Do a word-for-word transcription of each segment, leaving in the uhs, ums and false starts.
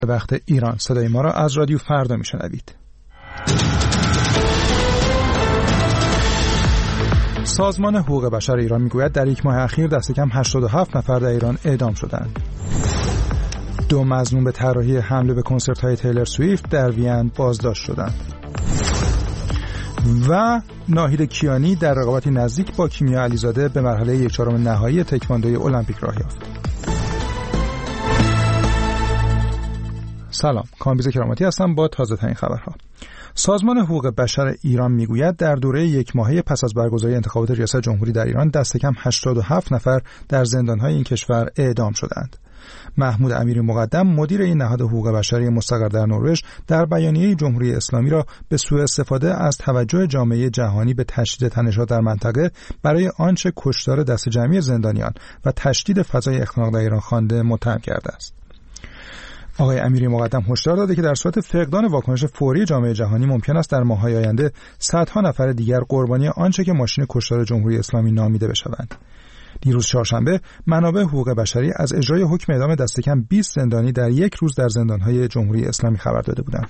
به وقت ایران. صدای ما را از رادیو فردا میشنوید. سازمان حقوق بشر ایران میگوید در یک ماه اخیر دست کم هشتاد و هفت نفر در ایران اعدام شدند. دو مظنون به طراحی حمله به کنسرت‌های تیلر سویفت در وین بازداشت شدند. و ناهید کیانی در رقابتی نزدیک با کیمیا علیزاده به مرحله یک چهارم نهایی تکواندوی المپیک راه یافت. سلام، کامبیز کراماتی هستم با تازه ترین خبرها. سازمان حقوق بشر ایران میگوید در دوره یک ماهه پس از برگزاری انتخابات ریاست جمهوری در ایران دست کم هشتاد و هفت نفر در زندان‌های این کشور اعدام شدند. محمود امیری مقدم مدیر این نهاد حقوق بشری مستقر در نروژ در بیانیه جمهوری اسلامی را به سوء استفاده از توجه جامعه جهانی به تشدید تنش‌ها در منطقه برای آنچه کشتار دست جمعی زندانیان و تشدید فضای اختناق در ایران خوانده متهم کرده است. آقای امیری مقدم هشدار داده که در صورت فقدان واکنش فوری جامعه جهانی ممکن است در ماه‌های آینده صدها نفر دیگر قربانی آنچه که ماشین کشتار جمهوری اسلامی نامیده بشوند. دیروز چهارشنبه منابع حقوق بشری از اجرای حکم اعدام دست کم بیست زندانی در یک روز در زندان‌های جمهوری اسلامی خبر داده بودند.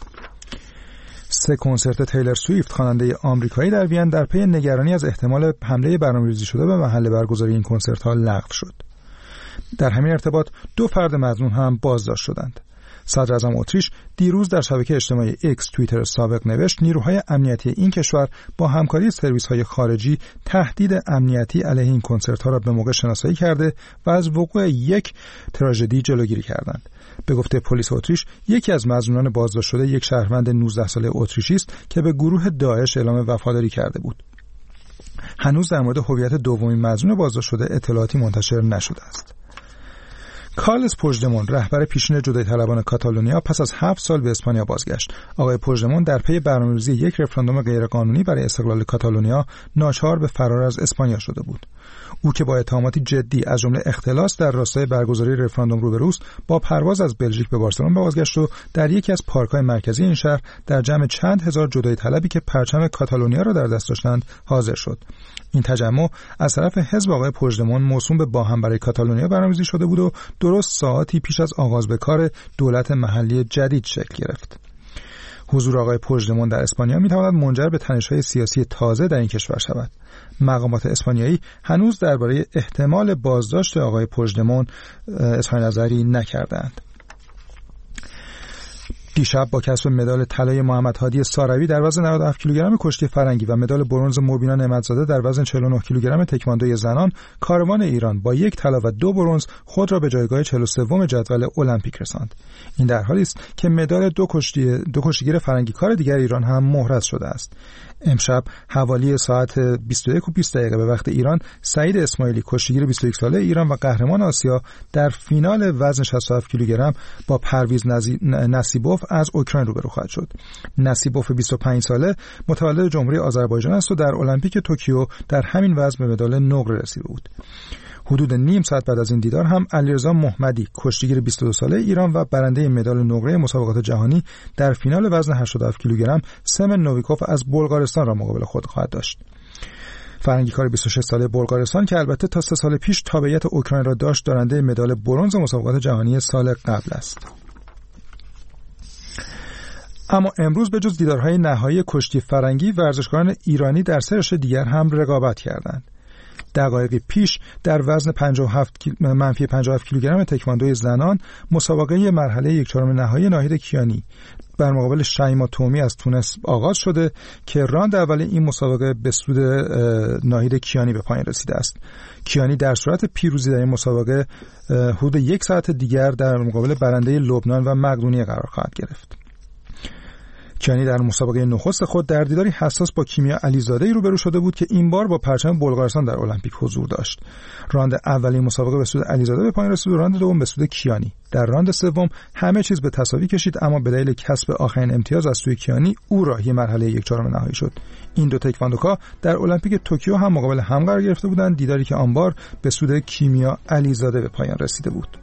سه کنسرت تیلر سویفت خواننده آمریکایی در وین در پی نگرانی از احتمال حمله برنامه‌ریزی شده به محل برگزاری این کنسرت‌ها لغو شد. در همین ارتباط دو فرد مظنون هم بازداشت شدند. صدر اعظم اتریش دیروز در شبکه اجتماعی ایکس توییتر سابق نوشت نیروهای امنیتی این کشور با همکاری سرویس‌های خارجی تهدید امنیتی علیه این کنسرت‌ها را به موقع شناسایی کرده و از وقوع یک تراژدی جلوگیری کردند. به گفته پلیس اتریش یکی از مظنونان بازداشت شده یک شهروند نوزده ساله اتریشی است که به گروه داعش اعلام وفاداری کرده بود. هنوز در مورد هویت دومین مظنون بازداشت شده اطلاعاتی منتشر نشده است. کارلس پوژدمون رهبر پیشین جدایی طلبان کاتالونیا پس از هفت سال به اسپانیا بازگشت. آقای پوژدمون در پی برنامه‌ریزی یک رفراندوم غیرقانونی برای استقلال کاتالونیا ناچار به فرار از اسپانیا شده بود. او که با اتهاماتی جدی از جمله اختلاس در راستای برگزاری رفراندوم روبروست با پرواز از بلژیک به بارسلون بازگشت و در یکی از پارک‌های مرکزی این شهر در جمع چند هزار جدایی طلبی که پرچم کاتالونیا را در دست داشتند حاضر شد. این تجمع از طرف حزب آقای پوژدمون موسوم به با هم برای کاتالونیا برنامه‌ریزی شده بود و درست ساعتی پیش از آغاز به کار دولت محلی جدید شکل گرفت. حضور آقای پوژدمون در اسپانیا می‌تواند منجر به تنش‌های سیاسی تازه در این کشور شود. مقامات اسپانیایی هنوز درباره احتمال بازداشت آقای پوژدمون اظهار نظری نکردند. دیشب با کسب مدال طلای محمد هادی ساروی در وزن نود و هفت کیلوگرم کشتی فرنگی و مدال برنز مبینا نعمتزاده در وزن چهل و نه کیلوگرم تکواندوی زنان، کاروان ایران با یک طلا و دو برنز خود را به جایگاه چهل و سوم جدول المپیک رساند. این در حالی است که مدال دو کشتی دو کشتیگیر فرنگی کار دیگر ایران هم مهرز شده است. امشب حوالی ساعت بیست و یک و بیست دقیقه به وقت ایران، سعید اسماعیلی کشتیگیر بیست و یک ساله ایران و قهرمان آسیا در فینال وزن شصت و هفت کیلوگرم با پرویز نصیبوف از اوکراین روبرو خواهد شد. نصیبوف بیست و پنج ساله متولد جمهوری آذربایجان است و در المپیک توکیو در همین وزن به مدال نقره رسیده بود. حدود نیم ساعت بعد از این دیدار هم علیرضا محمدی کشتیگیر بیست و دو ساله ایران و برنده مدال نقره مسابقات جهانی در فینال وزن هشتاد و هفت کیلوگرم سمن نویکوف از بلغارستان را مقابل خود خواهد داشت. فرنگی کار بیست و شش ساله بلغارستان که البته تا سه سال پیش تابعیت اوکراین را داشت دارنده مدال برنز مسابقات جهانی سال قبل است. اما امروز به جز دیدارهای نهایی کشتی فرنگی، ورزشکاران ایرانی در سه رشته دیگر هم رقابت کردند. دقایقی پیش در وزن پنجاه و هفت منفی پنجاه و هفت کیلوگرم تکواندوی زنان مسابقه مرحله یک چهارم نهایی ناهید کیانی بر مقابل شیما تومی از تونس آغاز شده که راند اول این مسابقه به سود ناهید کیانی به پایان رسیده است. کیانی در صورت پیروزی در این مسابقه حدود یک ساعت دیگر در مقابل برنده لبنان و مقدونیه قرار خواهد گرفت. کیانی در مسابقه نخست خود در دیداری حساس با کیمیا علیزاده روبرو شده بود که این بار با پرچم بلغارستان در المپیک حضور داشت. راند اولی مسابقه به سود علیزاده به پایان رسید و راند دوم به سود کیانی. در راند سوم همه چیز به تساوی کشید، اما به دلیل کسب آخرین امتیاز از سوی کیانی او راهی مرحله یک چهارم نهایی شد. این دو تکواندوکا در المپیک توکیو هم مقابل هم قرار گرفته بودند، دیداری که آن بار به سود کیمیا علیزاده به پایان رسیده بود.